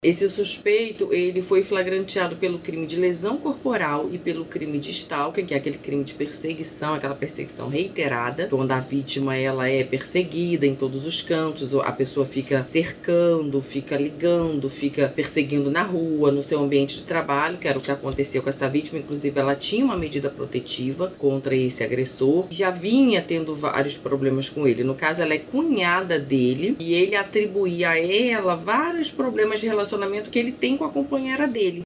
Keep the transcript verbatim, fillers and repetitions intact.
Esse suspeito, ele foi flagranteado pelo crime de lesão corporal e pelo crime de stalking, que é aquele crime de perseguição, aquela perseguição reiterada, quando a vítima ela é perseguida em todos os cantos, a pessoa fica cercando, fica ligando, fica perseguindo na rua, no seu ambiente de trabalho, que era o que aconteceu com essa vítima. Inclusive, ela tinha uma medida protetiva contra esse agressor, já vinha tendo vários problemas com ele. No caso, ela é cunhada dele e ele atribuía a ela vários problemas de relacionamento que ele tem com a companheira dele.